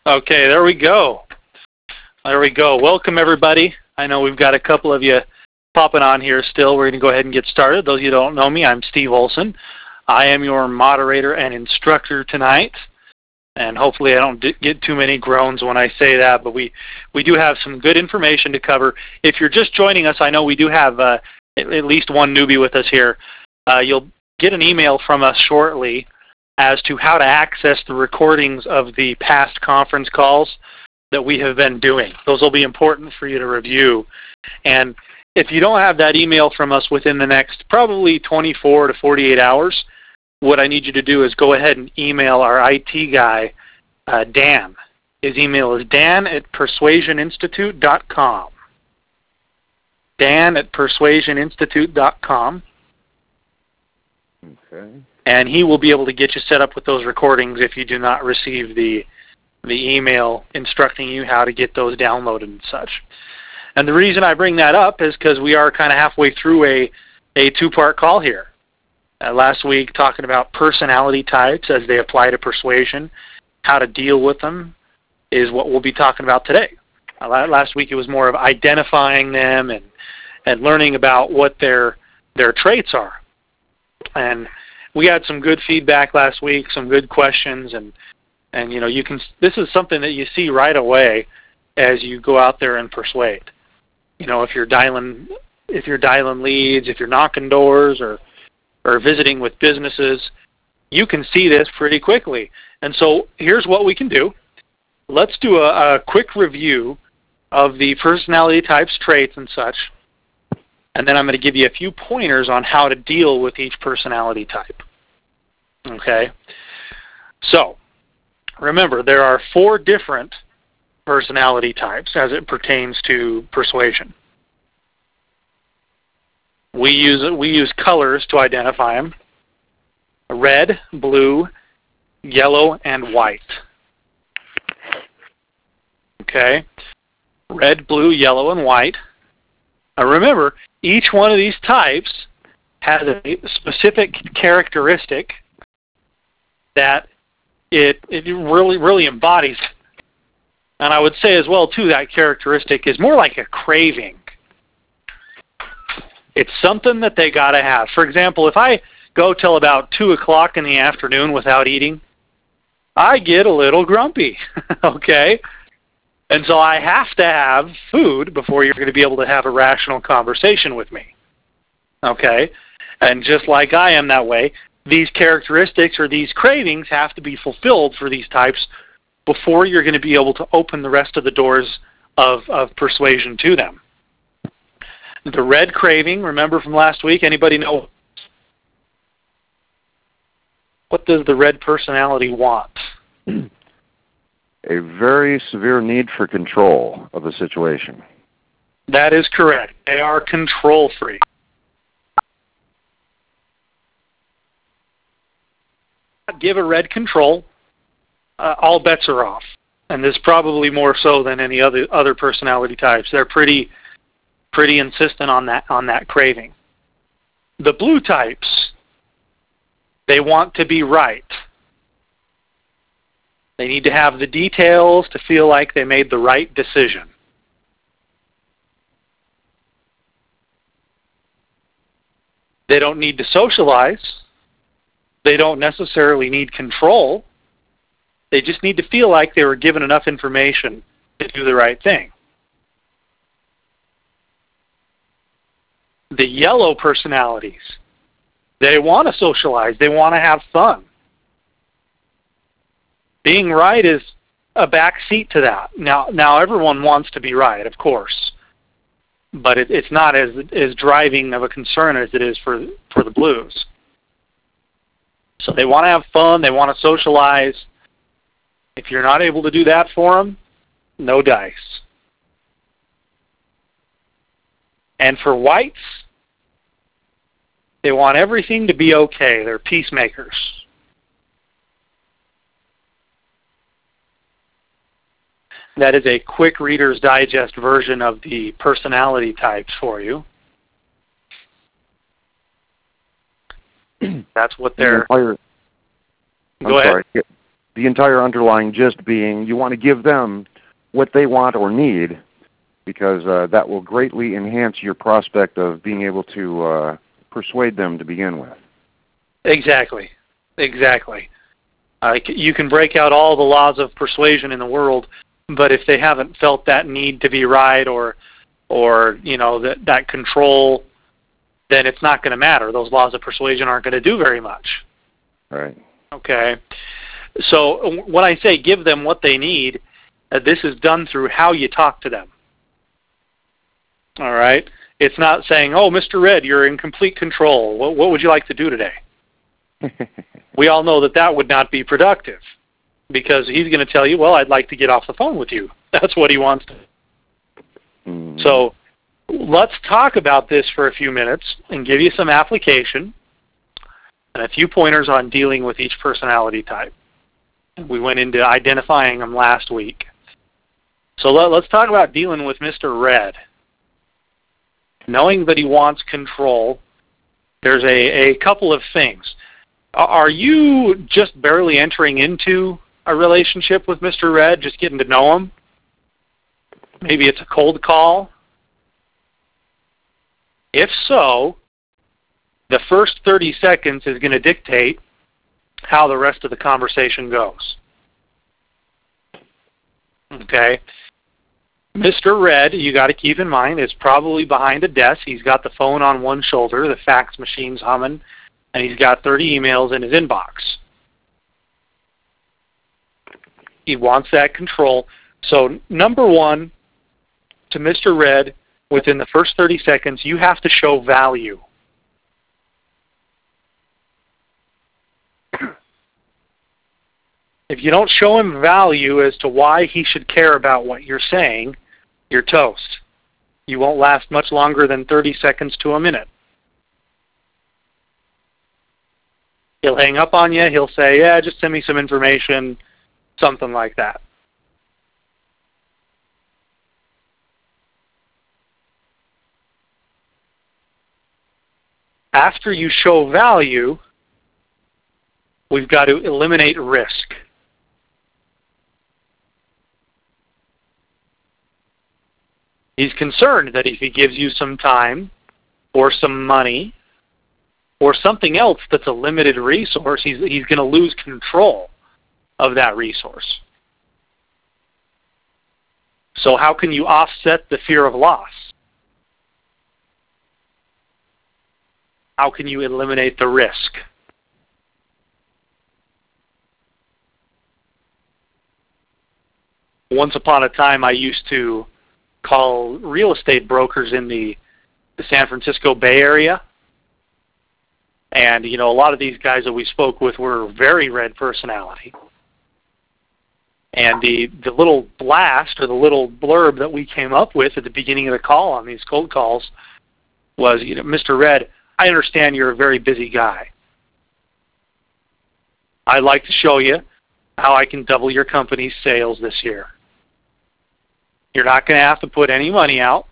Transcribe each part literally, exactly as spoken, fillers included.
Okay, there we go. There we go. Welcome, everybody. I know we've got a couple of you popping on here still. We're going to go ahead and get started. Those of you who don't know me, I'm Steve Olson. I am your moderator and instructor tonight. And hopefully I don't get too many groans when I say that, but we, we do have some good information to cover. If you're just joining us, I know we do have uh, at least one newbie with us here. Uh, you'll get an email from us shortly as to how to access the recordings of the past conference calls that we have been doing. Those will be important for you to review. And if you don't have that email from us within the next probably twenty-four to forty-eight hours, what I need you to do is go ahead and email our I T guy, uh, Dan. His email is dan at persuasion institute dot com. Dan at persuasion institute dot com. Okay. And he will be able to get you set up with those recordings if you do not receive the the email instructing you how to get those downloaded and such. And the reason I bring that up is because we are kind of halfway through a, a two-part call here. Uh, last week talking about personality types as they apply to persuasion, how to deal with them is what we'll be talking about today. Uh, last week it was more of identifying them and, and learning about what their, their traits are. And we had some good feedback last week, some good questions, and and you know you can. This is something that you see right away as you go out there and persuade. You know, if you're dialing, if you're dialing leads, if you're knocking doors, or or visiting with businesses, you can see this pretty quickly. And so here's what we can do. Let's do a, a quick review of the personality types, traits, and such. And then I'm going to give you a few pointers on how to deal with each personality type. Okay? So, remember, there are four different personality types as it pertains to persuasion. We use, we use colors to identify them. Red, blue, yellow, and white. Okay? Red, blue, yellow, and white. Now remember, each one of these types has a specific characteristic that it, it really, really embodies. And I would say as well, too, that characteristic is more like a craving. It's something that they got to have. For example, if I go till about two o'clock in the afternoon without eating, I get a little grumpy, okay? And so I have to have food before you're going to be able to have a rational conversation with me. Okay? And just like I am that way, these characteristics or these cravings have to be fulfilled for these types before you're going to be able to open the rest of the doors of, of persuasion to them. The red craving, remember from last week, anybody know? What does the red personality want? A very severe need for control of the situation. That is correct. They are control freak. Give a red control, uh, all bets are off. And this probably more so than any other other personality types. They're pretty pretty insistent on that on that craving. The blue types, they want to be right. They need to have the details to feel like they made the right decision. They don't need to socialize. They don't necessarily need control. They just need to feel like they were given enough information to do the right thing. The yellow personalities, they want to socialize. They want to have fun. Being right is a backseat to that. Now, now everyone wants to be right, of course, but it, it's not as as driving of a concern as it is for for the blues. So they want to have fun. They want to socialize. If you're not able to do that for them, no dice. And for whites, they want everything to be okay. They're peacemakers. That is a quick Reader's Digest version of the personality types for you. That's what they're... I'm Go ahead. sorry. the entire underlying gist being you want to give them what they want or need, because uh, that will greatly enhance your prospect of being able to uh, persuade them to begin with. Exactly. Exactly. Uh, you can break out all the laws of persuasion in the world, but if they haven't felt that need to be right or, or you know, that, that control, then it's not going to matter. Those laws of persuasion aren't going to do very much. Right. Okay. So when I say give them what they need, uh, this is done through how you talk to them. All right? It's not saying, oh, Mister Red, you're in complete control. What, what would you like to do today? We all know that that would not be productive, because he's going to tell you, well, I'd like to get off the phone with you. That's what he wants to. Mm-hmm. So let's talk about this for a few minutes and give you some application and a few pointers on dealing with each personality type. We went into identifying them last week. So let, let's talk about dealing with Mister Red. Knowing that he wants control, there's a, a couple of things. Are you just barely entering into a relationship with Mister Red, just getting to know him? Maybe it's a cold call. If so, the first thirty seconds is going to dictate how the rest of the conversation goes. Okay? Mister Red, you got to keep in mind, is probably behind a desk. He's got the phone on one shoulder, the fax machine's humming, and he's got thirty emails in his inbox. He wants that control. So number one, to Mister Red, within the first thirty seconds, you have to show value. If you don't show him value as to why he should care about what you're saying, you're toast. You won't last much longer than thirty seconds to a minute. He'll hang up on you. He'll say, yeah, just send me some information, something like that. After you show value, we've got to eliminate risk. He's concerned that if he gives you some time or some money or something else that's a limited resource, he's, he's going to lose control of that resource. So how can you offset the fear of loss? How can you eliminate the risk? Once upon a time, I used to call real estate brokers in the, the San Francisco Bay Area. And, you know, a lot of these guys that we spoke with were very red personality. And the, the little blast or the little blurb that we came up with at the beginning of the call on these cold calls was, you know, Mister Red, I understand you're a very busy guy. I'd like to show you how I can double your company's sales this year. You're not going to have to put any money out.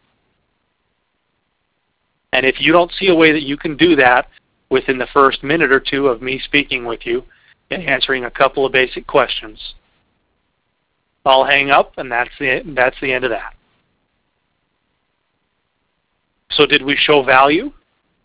And if you don't see a way that you can do that within the first minute or two of me speaking with you and answering a couple of basic questions, I'll hang up, and that's the, that's the end of that. So did we show value?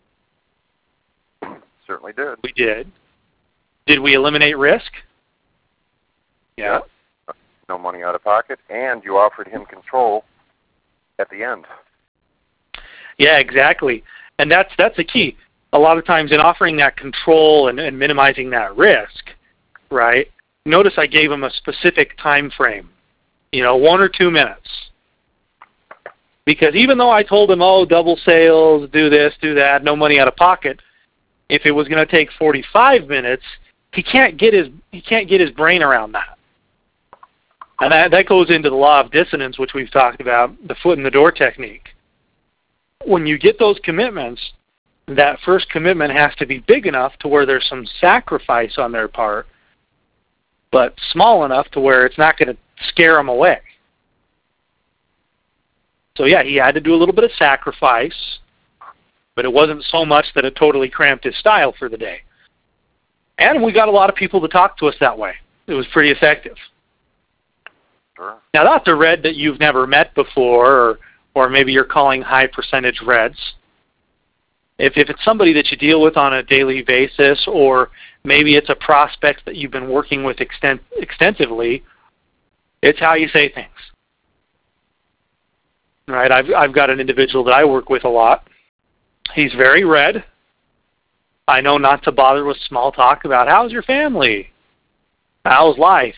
Certainly did. We did. Did we eliminate risk? Yeah. No money out of pocket, and you offered him control at the end. Yeah, exactly. And that's that's the key. A lot of times in offering that control and, and minimizing that risk, right, notice I gave him a specific time frame, you know, one or two minutes. Because even though I told him, oh, double sales, do this, do that, no money out of pocket, if it was going to take forty-five minutes, he can't get his he can't get his brain around that. And that, that goes into the law of dissonance, which we've talked about, the foot in the door technique. When you get those commitments, that first commitment has to be big enough to where there's some sacrifice on their part, but small enough to where it's not going to scare them away. So yeah, he had to do a little bit of sacrifice, but it wasn't so much that it totally cramped his style for the day. And we got a lot of people to talk to us that way. it was pretty effective. Sure. Now, that's a red that you've never met before, or, or maybe you're calling high percentage reds. If, if it's somebody that you deal with on a daily basis, or maybe it's a prospect that you've been working with extent, extensively, it's how you say things. Right? I've, I've got an individual that I work with a lot. He's very red. I know not to bother with small talk about how's your family, how's life.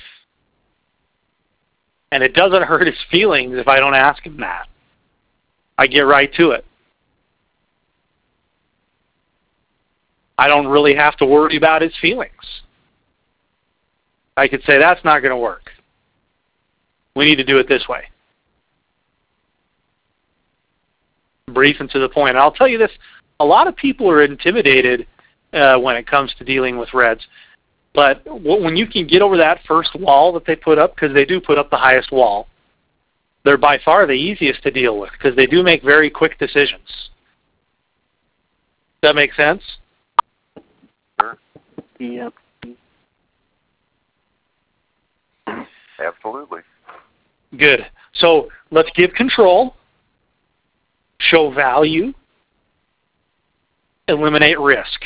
And it doesn't hurt his feelings if I don't ask him that. I get right to it. I don't really have to worry about his feelings. I could say, that's not going to work. We need to do it this way. Brief and to the point. And I'll tell you this, a lot of people are intimidated uh, when it comes to dealing with reds. But when you can get over that first wall that they put up, because they do put up the highest wall, they're by far the easiest to deal with, because they do make very quick decisions. Does that make sense? Sure. Yep. Absolutely. Good. So let's give control, show value, eliminate risk.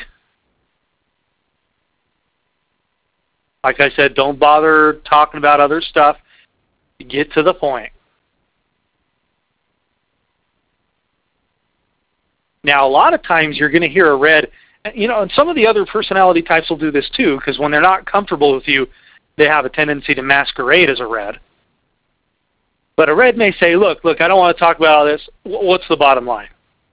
Like I said, don't bother talking about other stuff. Get to the point. Now, a lot of times you're going to hear a red, you know, and some of the other personality types will do this too, because when they're not comfortable with you, they have a tendency to masquerade as a red. But a red may say, look, look, I don't want to talk about all this. What's the bottom line?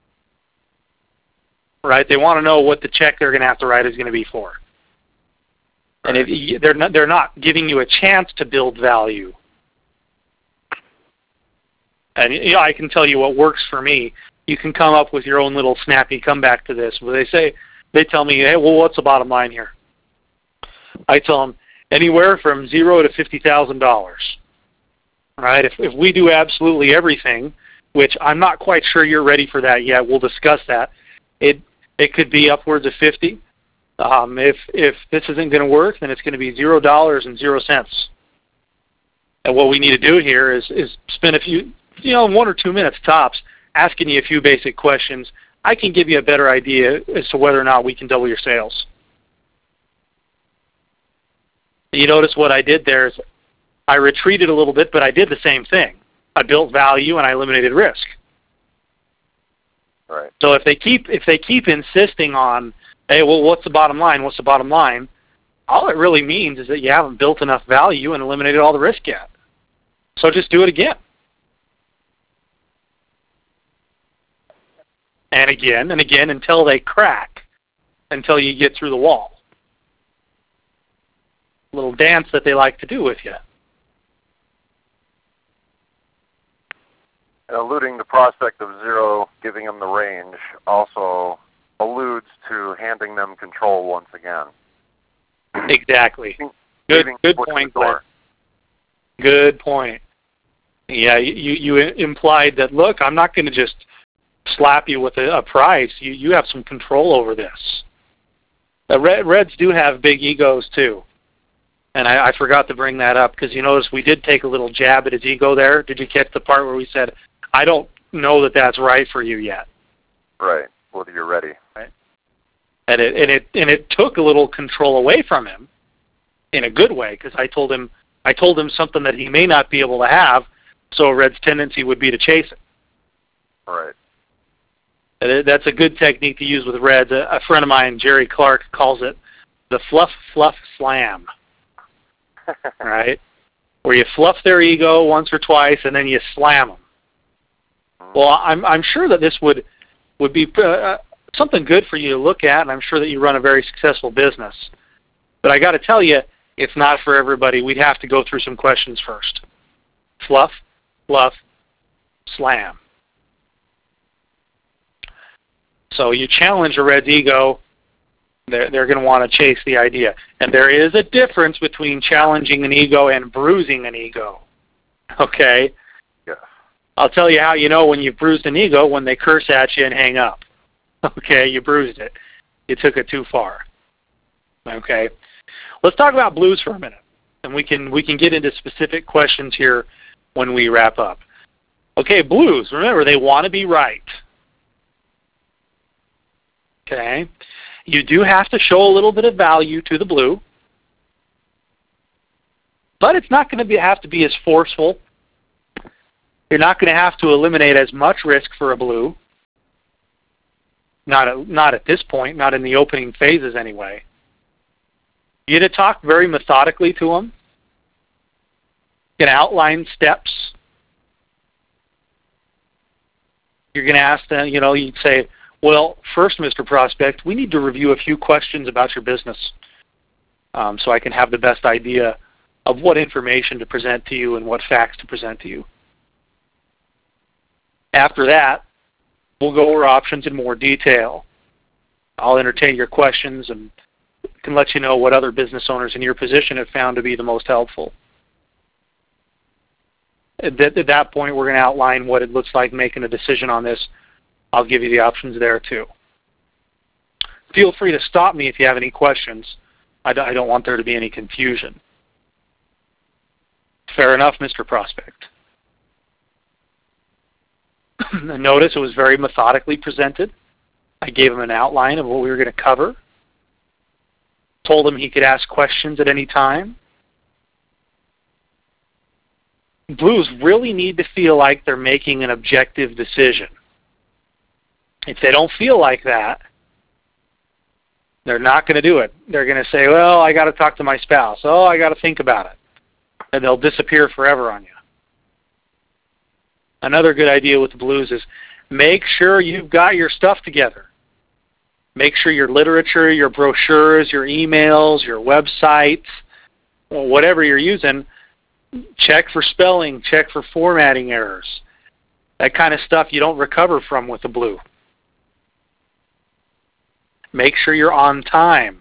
Right? They want to know what the check they're going to have to write is going to be for. And if they're not, they're not giving you a chance to build value. And you know, I can tell you what works for me. You can come up with your own little snappy comeback to this. Where they say, they tell me, hey, well, what's the bottom line here? I tell them anywhere from zero to fifty thousand dollars. Right? If if we do absolutely everything, which I'm not quite sure you're ready for that yet, we'll discuss that. It it could be upwards of fifty. Um, if if this isn't going to work, then it's going to be zero dollars and zero cents. And what we need to do here is is spend a few, you know, one or two minutes tops, asking you a few basic questions. I can give you a better idea as to whether or not we can double your sales. You notice what I did there is I retreated a little bit, but I did the same thing. I built value and I eliminated risk. Right. So if they keep if they keep insisting on, hey, well, what's the bottom line? What's the bottom line? All it really means is that you haven't built enough value and eliminated all the risk yet. So just do it again. And again and again until they crack, until you get through the wall. A little dance that they like to do with you. Alluding the prospect of zero, giving them the range, also alludes to handing them control once again. Exactly. Good, good point, Glenn. Good point. Yeah, you, you implied that, look, I'm not going to just slap you with a, a price. You, you have some control over this. The red, Reds do have big egos, too. And I, I forgot to bring that up, because you notice we did take a little jab at his ego there. Did you catch the part where we said, I don't know that that's right for you yet? Right. Whether you're ready. Right. And it and it and it took a little control away from him, in a good way, because I told him I told him something that he may not be able to have, so a Red's tendency would be to chase it. Right. And it, that's a good technique to use with Reds. A, a friend of mine, Jerry Clark, calls it the fluff fluff slam. Right, where you fluff their ego once or twice and then you slam them. Well, I'm I'm sure that this would would be uh, something good for you to look at, and I'm sure that you run a very successful business. But I got to tell you, it's not for everybody. We'd have to go through some questions first. Fluff, fluff, slam. So you challenge a Red's ego, they're, they're going to want to chase the idea. And there is a difference between challenging an ego and bruising an ego. Okay? Yeah. I'll tell you how you know when you've bruised an ego, when they curse at you and hang up. Okay, you bruised it. You took it too far. Okay? Let's talk about blues for a minute. And we can we can get into specific questions here when we wrap up. Okay, blues, remember, they want to be right. Okay? You do have to show a little bit of value to the blue, but it's not going to be, have to be as forceful. You're not going to have to eliminate as much risk for a blue. Not at, not at this point, not in the opening phases anyway. You're going to talk very methodically to them. You're going to outline steps. You're going to ask them, you know, you'd say, well, first, Mister Prospect, we need to review a few questions about your business um, so I can have the best idea of what information to present to you and what facts to present to you. After that, we'll go over options in more detail. I'll entertain your questions and can let you know what other business owners in your position have found to be the most helpful. At that, at that point, we're going to outline what it looks like making a decision on this. I'll give you the options there too. Feel free to stop me if you have any questions. I don't want there to be any confusion. Fair enough, Mister Prospect. Notice it was very methodically presented. I gave him an outline of what we were going to cover. Told him he could ask questions at any time. Blues really need to feel like they're making an objective decision. If they don't feel like that, they're not going to do it. They're going to say, well, I got to talk to my spouse. Oh, I got to think about it. And they'll disappear forever on you. Another good idea with the blues is make sure you've got your stuff together. Make sure your literature, your brochures, your emails, your websites, whatever you're using, check for spelling, check for formatting errors. That kind of stuff you don't recover from with the blue. Make sure you're on time.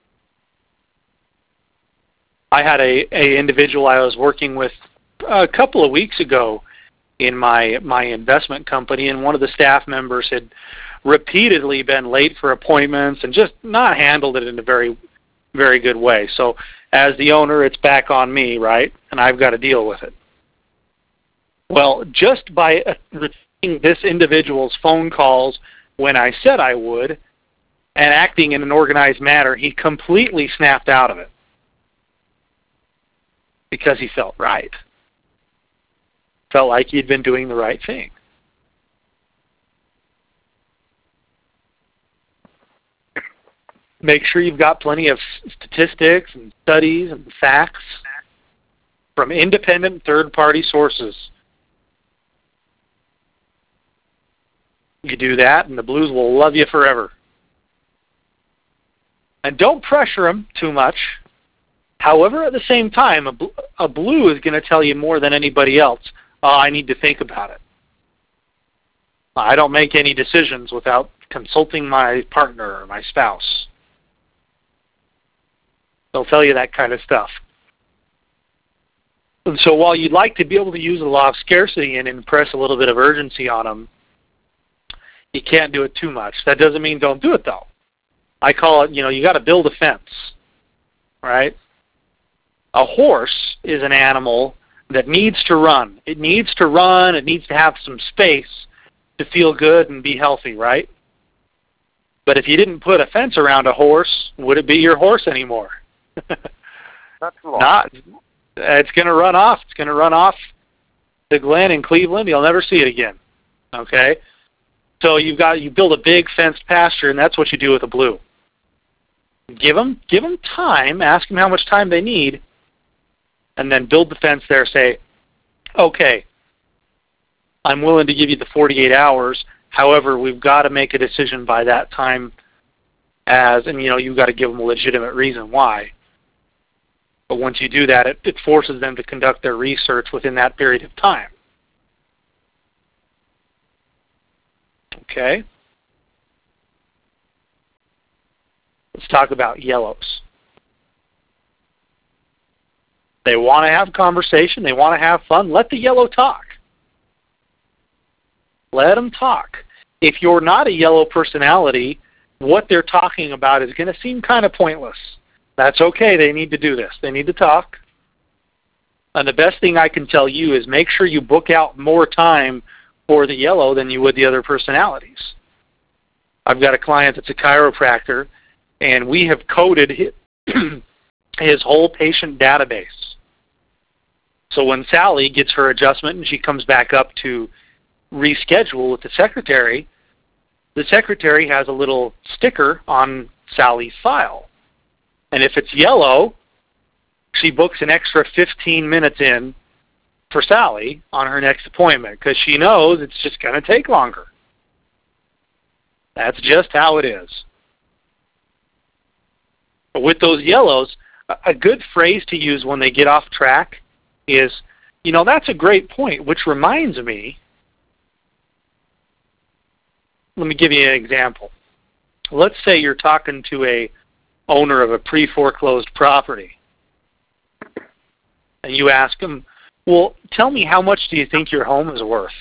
I had a, a individual I was working with a couple of weeks ago in my my investment company, and one of the staff members had repeatedly been late for appointments and just not handled it in a very, very good way. So as the owner, it's back on me, right? And I've got to deal with it. Well, just by receiving this individual's phone calls when I said I would and acting in an organized manner, he completely snapped out of it because he felt right. Felt like he'd been doing the right thing. Make sure you've got plenty of statistics and studies and facts from independent third-party sources. You do that, and the blues will love you forever. And don't pressure them too much. However, at the same time, a, bl a blue is going to tell you more than anybody else, oh, I need to think about it. I don't make any decisions without consulting my partner or my spouse. They'll tell you that kind of stuff. And so while you'd like to be able to use the law of scarcity and impress a little bit of urgency on them, you can't do it too much. That doesn't mean don't do it, though. I call it, you know, you got to build a fence, right? A horse is an animal that needs to run. It needs to run. It needs to have some space to feel good and be healthy, right? But if you didn't put a fence around a horse, would it be your horse anymore? Not too long. Not. It's going to run off. It's going to run off to Glen in Cleveland. You'll never see it again. Okay? So you've got you build a big fenced pasture, and that's what you do with a blue. Give them, give them time. Ask them how much time they need, and then build the fence there. Say, okay, I'm willing to give you the forty-eight hours. However, we've got to make a decision by that time. As and you know, you've got to give them a legitimate reason why. But once you do that, it, it forces them to conduct their research within that period of time. Okay? Let's talk about yellows. They want to have conversation. They want to have fun. Let the yellow talk. Let them talk. If you're not a yellow personality, what they're talking about is going to seem kind of pointless. That's okay. They need to do this. They need to talk. And the best thing I can tell you is make sure you book out more time for the yellow than you would the other personalities. I've got a client that's a chiropractor, and we have coded his, his whole patient database. So when Sally gets her adjustment and she comes back up to reschedule with the secretary, the secretary has a little sticker on Sally's file. And if it's yellow, she books an extra fifteen minutes in for Sally on her next appointment because she knows it's just going to take longer. That's just how it is. But with those yellows, a good phrase to use when they get off track is, you know, that's a great point, which reminds me, let me give you an example. Let's say you're talking to a owner of a pre-foreclosed property, and you ask them, well, tell me, how much do you think your home is worth?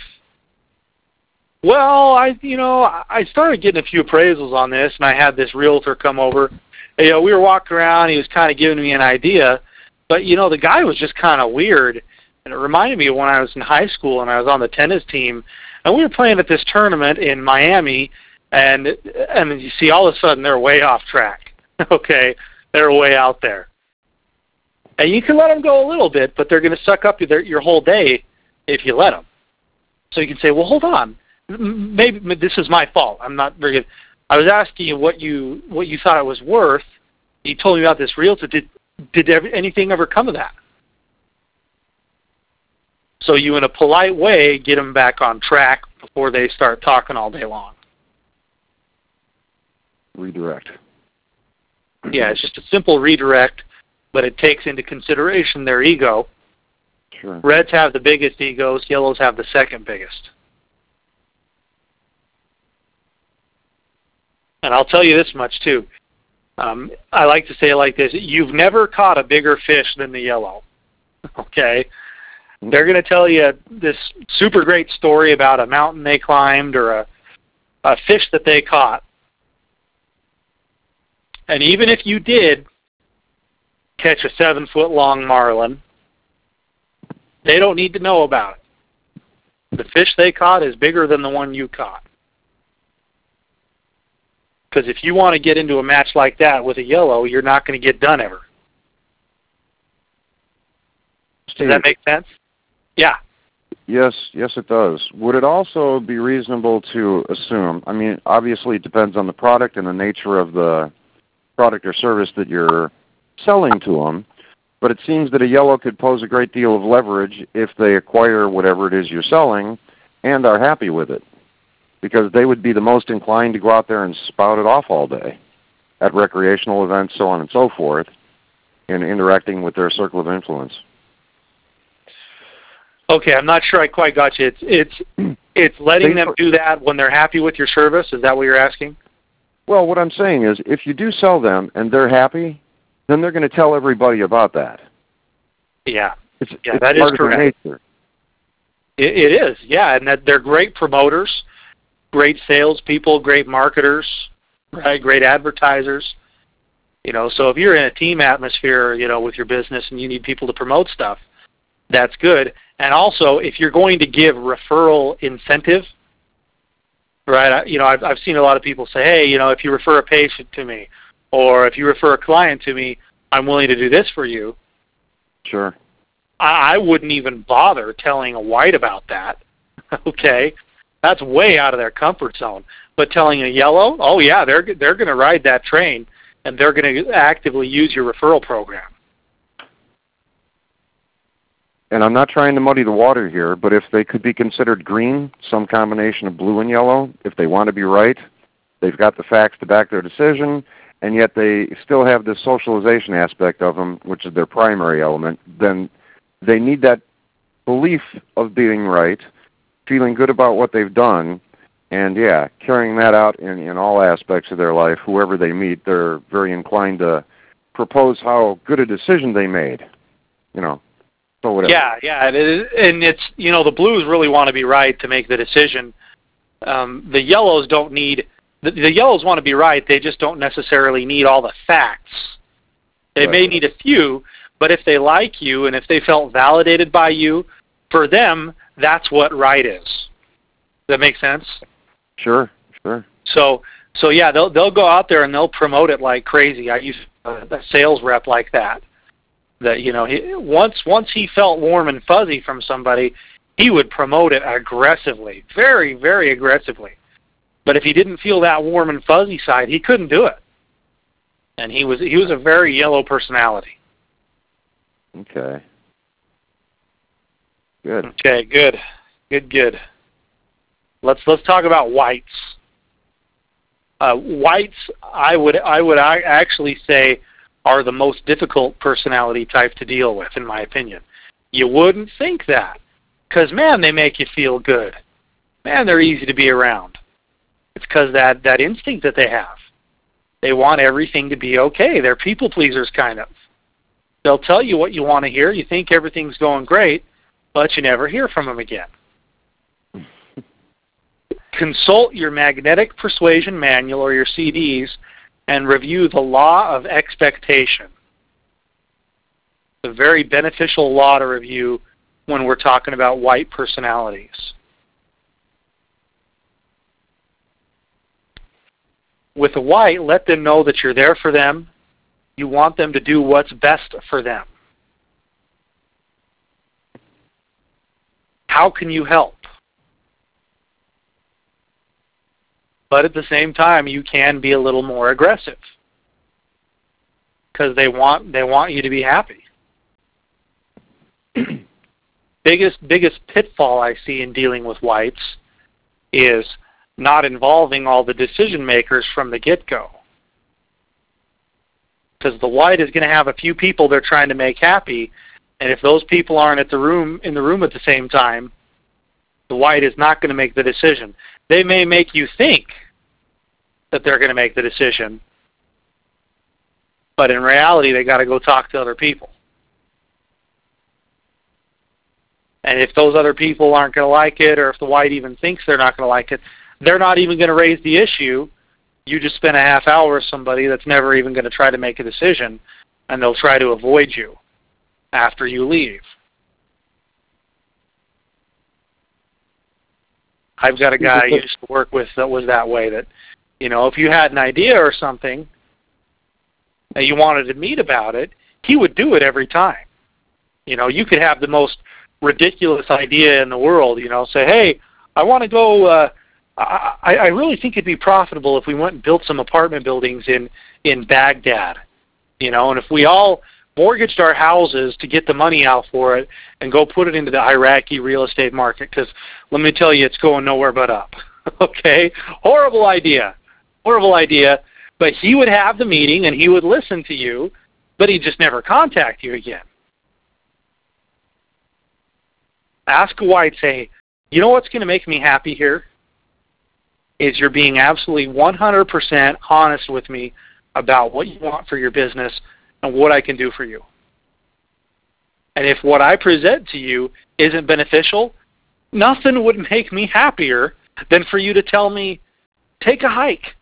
Well, I, you know, I started getting a few appraisals on this, and I had this realtor come over. And, you know, we were walking around. He was kind of giving me an idea, but you know, the guy was just kind of weird, and it reminded me of when I was in high school and I was on the tennis team, and we were playing at this tournament in Miami, and and you see, all of a sudden they're way off track. Okay, they're way out there, and you can let them go a little bit, but they're going to suck up your your whole day if you let them. So you can say, well, hold on. Maybe this is my fault. I'm not very good. I was asking you what you what you thought it was worth. You told me about this realtor. Did did ever, anything ever come of that? So you, in a polite way, get them back on track before they start talking all day long. Redirect. Yeah, it's just a simple redirect, but it takes into consideration their ego. Sure. Reds have the biggest egos. Yellows have the second biggest. And I'll tell you this much, too. Um, I like to say it like this. You've never caught a bigger fish than the yellow. Okay? They're going to tell you this super great story about a mountain they climbed or a, a fish that they caught. And even if you did catch a seven-foot-long marlin, they don't need to know about it. The fish they caught is bigger than the one you caught. Because if you want to get into a match like that with a yellow, you're not going to get done ever. Does that make sense? Yeah. Yes, yes it does. Would it also be reasonable to assume, I mean, obviously it depends on the product and the nature of the product or service that you're selling to them, but it seems that a yellow could pose a great deal of leverage if they acquire whatever it is you're selling and are happy with it, because they would be the most inclined to go out there and spout it off all day at recreational events, so on and so forth, in interacting with their circle of influence. Okay, I'm not sure I quite got you. It's it's it's letting them do that when they're happy with your service. Is that what you're asking? Well, what I'm saying is, if you do sell them and they're happy, then they're going to tell everybody about that. Yeah, it's, yeah, it's that part is of their correct. nature. It, it is, yeah, and that they're great promoters, great salespeople, great marketers, right? Great advertisers. You know, so if you're in a team atmosphere, you know, with your business and you need people to promote stuff, that's good. And also, if you're going to give referral incentive, right? You know, I've I've seen a lot of people say, hey, you know, if you refer a patient to me, or if you refer a client to me, I'm willing to do this for you. Sure. I, I wouldn't even bother telling a white about that. Okay, that's way out of their comfort zone. But telling a yellow, oh yeah, they're they're going to ride that train, and they're going to actively use your referral program. And I'm not trying to muddy the water here, but if they could be considered green, some combination of blue and yellow, if they want to be right, they've got the facts to back their decision, and yet they still have this socialization aspect of them, which is their primary element, then they need that belief of being right, feeling good about what they've done, and, yeah, carrying that out in, in all aspects of their life. Whoever they meet, they're very inclined to propose how good a decision they made, you know. So whatever. Yeah, yeah, it is, and it's, you know, the blues really want to be right to make the decision. Um, the yellows don't need, the, the yellows want to be right, they just don't necessarily need all the facts. They Right. may need a few, But if they like you and if they felt validated by you, for them, that's what right is. Does that make sense? Sure, sure. So, so yeah, they'll they'll go out there and they'll promote it like crazy. I used a, a sales rep like that. That you know, he, once once he felt warm and fuzzy from somebody, he would promote it aggressively, very very aggressively. But if he didn't feel that warm and fuzzy side, he couldn't do it. And he was he was a very yellow personality. Okay. Good. Okay, good, good, good. Let's let's talk about whites. Uh, whites, I would I would actually say, are the most difficult personality type to deal with, in my opinion. You wouldn't think that, because man, they make you feel good. Man, they're easy to be around. It's because that that instinct that they have. They want everything to be okay. They're people pleasers, kind of. They'll tell you what you want to hear. You think everything's going great, but you never hear from them again. Consult your magnetic persuasion manual or your C Ds and review the law of expectation. It's a very beneficial law to review when we're talking about white personalities. With a white, let them know that you're there for them. You want them to do what's best for them. How can you help? But at the same time, you can be a little more aggressive because they want they want you to be happy. biggest biggest pitfall I see in dealing with whites is not involving all the decision makers from the get-go. Because the white is going to have a few people they're trying to make happy, and if those people aren't at the room in the room at the same time, the white is not going to make the decision. They may make you think that they're going to make the decision, but in reality, they got to go talk to other people. And if those other people aren't going to like it, or if the white even thinks they're not going to like it, they're not even going to raise the issue. You just spent a half hour with somebody that's never even going to try to make a decision, and they'll try to avoid you after you leave. I've got a guy I used to work with that was that way, that, you know, if you had an idea or something and you wanted to meet about it, he would do it every time. You know, you could have the most ridiculous idea in the world, you know, say, hey, I want to go, uh, I, I really think it'd be profitable if we went and built some apartment buildings in, in Baghdad, you know, and if we all mortgaged our houses to get the money out for it and go put it into the Iraqi real estate market, because let me tell you, it's going nowhere but up. Okay? Horrible idea. Horrible idea. But he would have the meeting and he would listen to you, but he'd just never contact you again. Ask a white, say, you know what's going to make me happy here? Is you're being absolutely one hundred percent honest with me about what you want for your business and what I can do for you. And if what I present to you isn't beneficial, nothing would make me happier than for you to tell me, take a hike.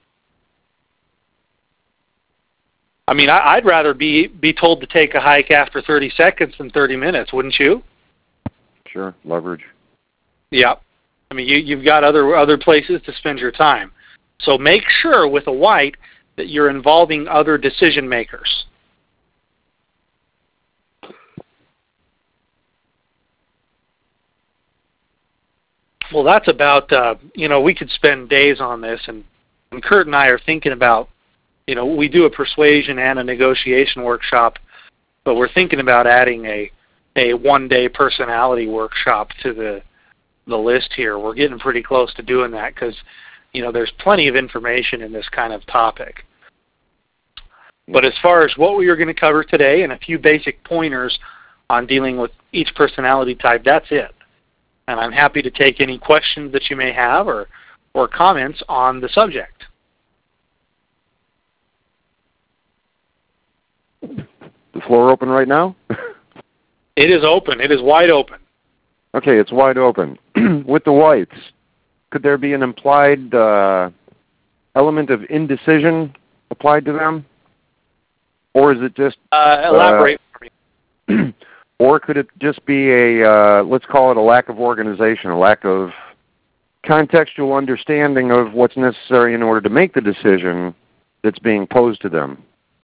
I mean, I, I'd rather be, be told to take a hike after thirty seconds than thirty minutes, wouldn't you? Sure, leverage. Yeah. I mean, you, you've got other other places to spend your time. So make sure with a white that you're involving other decision makers. Well, that's about, uh, you know, we could spend days on this, and, and Kurt and I are thinking about, you know, we do a persuasion and a negotiation workshop, but we're thinking about adding a, a one-day personality workshop to the the list here. We're getting pretty close to doing that because, you know, there's plenty of information in this kind of topic. But as far as what we are going to cover today and a few basic pointers on dealing with each personality type, that's it. And I'm happy to take any questions that you may have or, or comments on the subject. The floor open right now? It is open. It is wide open. Okay, it's wide open. With the whites, could there be an implied uh, element of indecision applied to them? Or is it just... Uh, elaborate uh, for me. Or could it just be a, uh, let's call it a lack of organization, a lack of contextual understanding of what's necessary in order to make the decision that's being posed to them?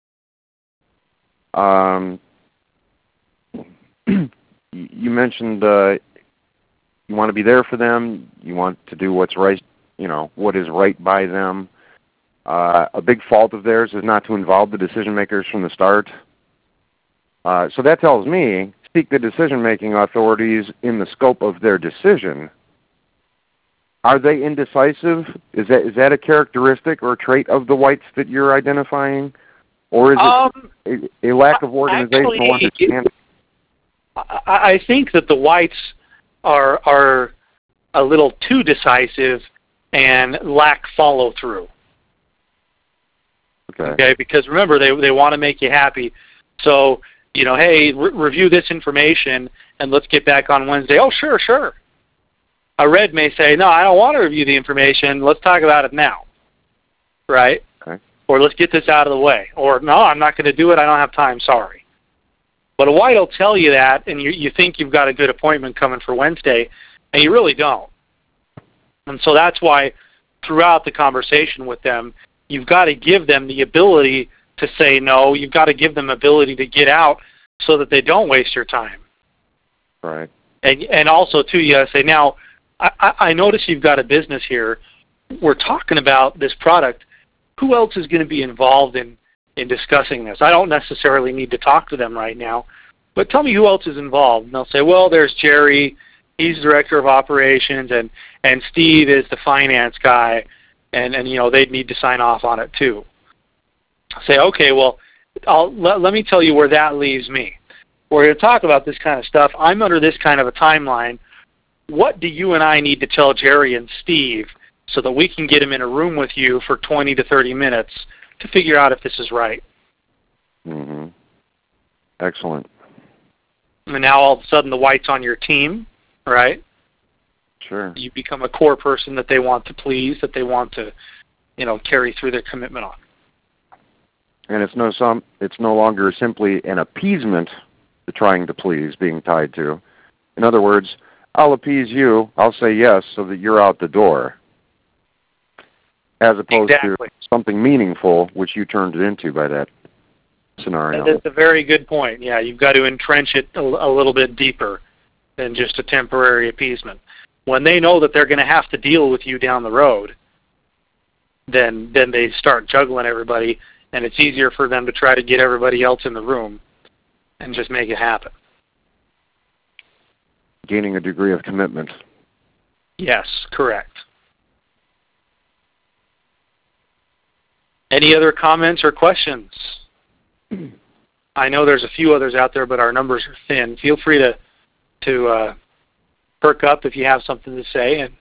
Um, you mentioned uh, you want to be there for them. You want to do what's right, you know, what is right by them. Uh, a big fault of theirs is not to involve the decision makers from the start. Uh, so that tells me, seek the decision-making authorities in the scope of their decision. Are they indecisive? Is that is that a characteristic or trait of the whites that you're identifying? Or is um, it a, a lack of organizational actually, understanding? I, I think that the whites are are a little too decisive and lack follow-through. Okay. Okay, because remember, they they want to make you happy. So, you know, hey, re- review this information, and let's get back on Wednesday. Oh, sure, sure. A red may say, no, I don't want to review the information. Let's talk about it now, right? Okay. Or let's get this out of the way. Or, no, I'm not going to do it. I don't have time. Sorry. But a white will tell you that, and you, you think you've got a good appointment coming for Wednesday, and you really don't. And so that's why throughout the conversation with them, you've got to give them the ability to say no. You've got to give them ability to get out so that they don't waste your time. Right. And and also, too, you got to say, now, I, I notice you've got a business here. We're talking about this product. Who else is going to be involved in, in discussing this? I don't necessarily need to talk to them right now, but tell me who else is involved. And they'll say, well, there's Jerry. He's director of operations, and, and Steve is the finance guy, and, and you know they'd need to sign off on it too. Say, okay, well, I'll, let, let me tell you where that leaves me. We're going to talk about this kind of stuff. I'm under this kind of a timeline. What do you and I need to tell Jerry and Steve so that we can get them in a room with you for twenty to thirty minutes to figure out if this is right? Mm-hmm. Excellent. And now all of a sudden the white's on your team, right? Sure. You become a core person that they want to please, that they want to, you know, carry through their commitment on. And it's no some it's no longer simply an appeasement to trying to please being tied to. In other words, I'll appease you, I'll say yes so that you're out the door. As opposed Exactly. to something meaningful, which you turned it into by that scenario. That's a very good point. Yeah, you've got to entrench it a, a little bit deeper than just a temporary appeasement. When they know that they're going to have to deal with you down the road, then then they start juggling everybody, and it's easier for them to try to get everybody else in the room and just make it happen. Gaining a degree of commitment. Yes, correct. Any other comments or questions? I know there's a few others out there, but our numbers are thin. Feel free to to uh, perk up if you have something to say. And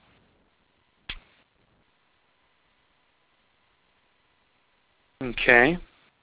okay.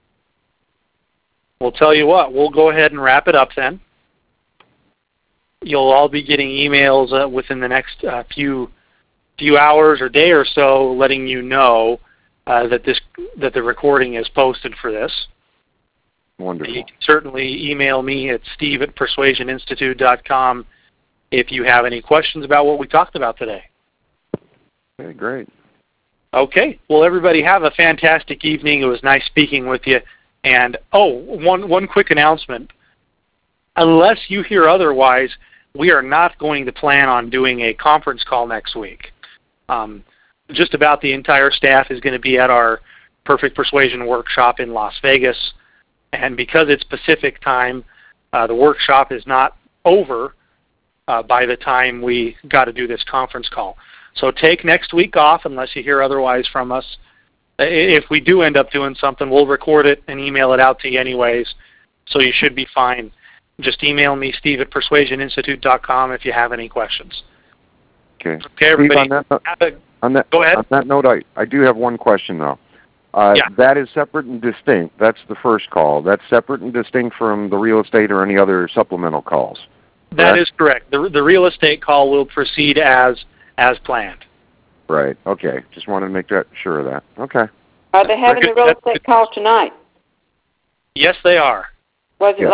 We'll tell you what, we'll go ahead and wrap it up then. You'll all be getting emails uh, within the next uh, few few hours or day or so letting you know uh, that this that the recording is posted for this. Wonderful. You can certainly email me at steve at persuasion institute dot com if you have any questions about what we talked about today. Okay, great. Okay. Well, everybody have a fantastic evening. It was nice speaking with you. And, oh, one, one quick announcement. Unless you hear otherwise, we are not going to plan on doing a conference call next week. Um, just about the entire staff is going to be at our Perfect Persuasion workshop in Las Vegas. And because it's Pacific time, uh, the workshop is not over uh, by the time we got to do this conference call. So take next week off unless you hear otherwise from us. If we do end up doing something, we'll record it and email it out to you anyways, so you should be fine. Just email me, steve at persuasion institute dot com, if you have any questions. Okay. Okay, everybody. Steve, on that, have a, on that, go ahead. On that note, I, I do have one question, though. Uh, yeah. That is separate and distinct. That's the first call. That's separate and distinct from the real estate or any other supplemental calls. That is correct. The, the real estate call will proceed as as planned. Right. Okay. Just wanted to make that sure of that. Okay. Are they having the real estate call tonight? Yes, they are. Was it Yeah. like,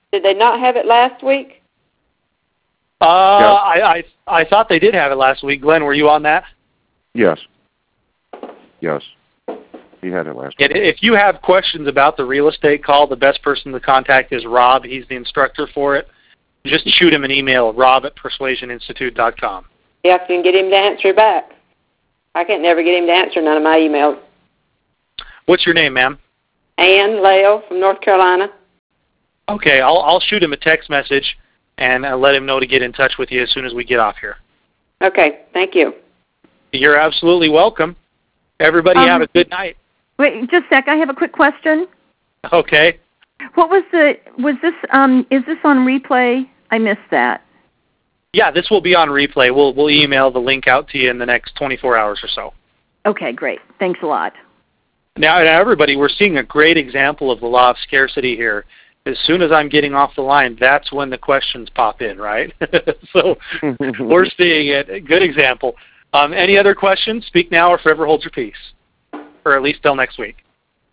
Did they not have it last week? Uh, I, I I thought they did have it last week. Glenn, were you on that? Yes. Yes. He had it last And week. if you have questions about the real estate call, the best person to contact is Rob. He's the instructor for it. Just shoot him an email, rob at persuasion institute dot com. Yeah, I can get him to answer back. I can't never get him to answer none of my emails. What's your name, ma'am? Ann Lale from North Carolina. Okay, I'll I'll shoot him a text message and uh, let him know to get in touch with you as soon as we get off here. Okay, thank you. You're absolutely welcome. Everybody Um, have a good night. Wait, just a sec. I have a quick question. Okay. What was the, was this, um, is this on replay? I missed that. Yeah, this will be on replay. We'll we'll email the link out to you in the next twenty-four hours or so. Okay, great. Thanks a lot. Now, now, everybody, we're seeing a great example of the law of scarcity here. As soon as I'm getting off the line, that's when the questions pop in, right? So we're seeing it. Good example. Um, any other questions? Speak now or forever hold your peace. Or at least till next week.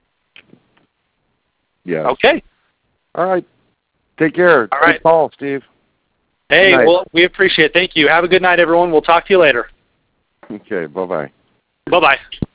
Yeah. Okay. All right. Take care. All right. Good call, Steve. Hey, Good night. well, we appreciate it. Thank you. Have a good night, everyone. We'll talk to you later. Okay. Bye-bye. Bye-bye.